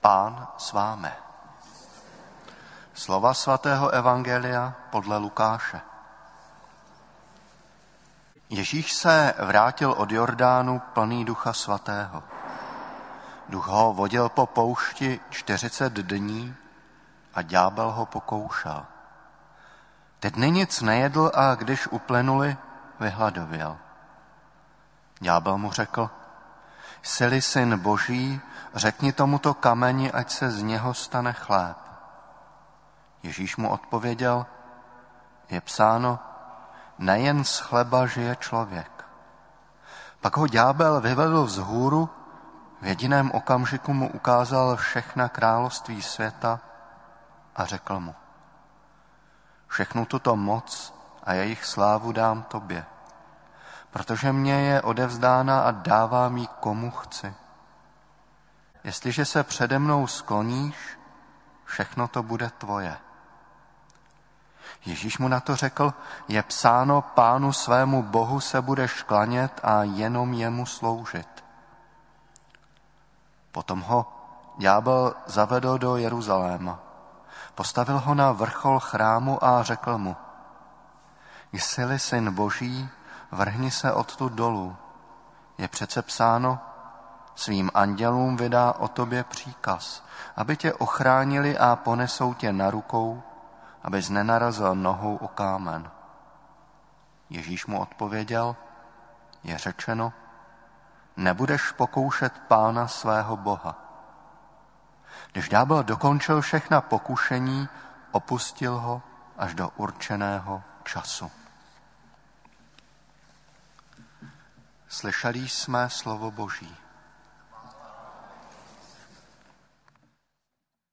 Pán s vámi. Slova svatého evangelia podle Lukáše. Ježíš se vrátil od Jordánu plný Ducha svatého. Duch ho vodil po poušti 40 dní a ďábel ho pokoušel. Ty dny nic nejedl a když uplynuli, vyhladověl. Ďábel mu řekl: Jsi-li syn Boží, řekni tomuto kameni, ať se z něho stane chléb. Ježíš mu odpověděl: Je psáno, nejen z chleba žije člověk. Pak ho ďábel vyvedl vzhůru, v jediném okamžiku mu ukázal všechna království světa a řekl mu: Všechnu tuto moc a jejich slávu dám tobě, protože mě je odevzdána a dávám ji komu chci. Jestliže se přede mnou skloníš, všechno to bude tvoje. Ježíš mu na to řekl: Je psáno, Pánu svému Bohu se budeš klanět a jenom jemu sloužit. Potom ho ďábel zavedl do Jeruzaléma. Postavil ho na vrchol chrámu a řekl mu: Jsi-li syn Boží, vrhni se odtud dolů. Je přece psáno, svým andělům vydá o tobě příkaz, aby tě ochránili a ponesou tě na rukou, abys nenarazil nohou o kámen. Ježíš mu odpověděl: Je řečeno, nebudeš pokoušet Pána svého Boha. Když ďábel dokončil všechna pokušení, opustil ho až do určeného času. Slyšeli jsme slovo Boží.